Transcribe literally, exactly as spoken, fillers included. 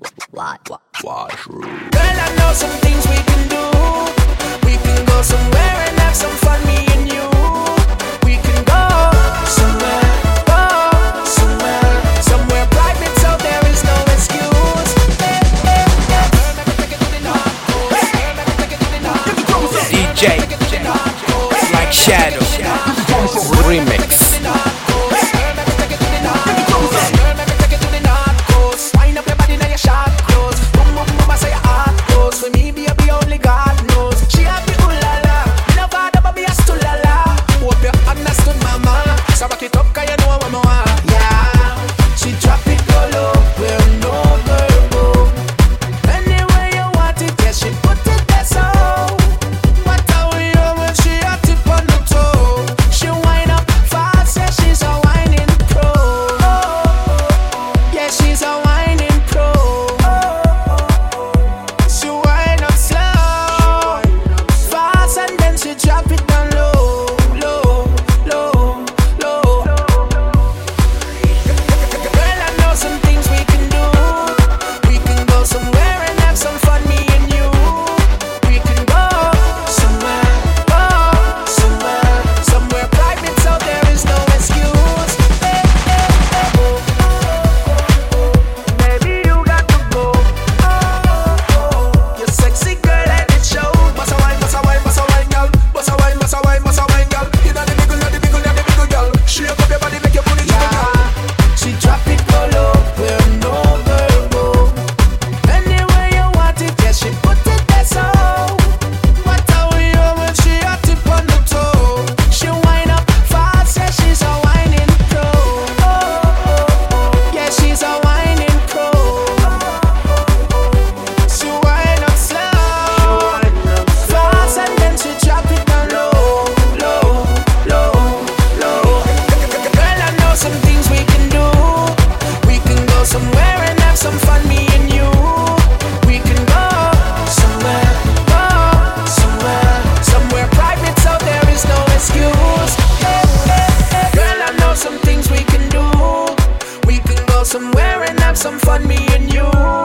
What? Washroom. Girl, I know some things we can do. We can go somewhere and have some fun, me and you. We can go somewhere, go somewhere, somewhere private so there is no excuse. D J like Shadow Remix. Somewhere and have some fun, me and you.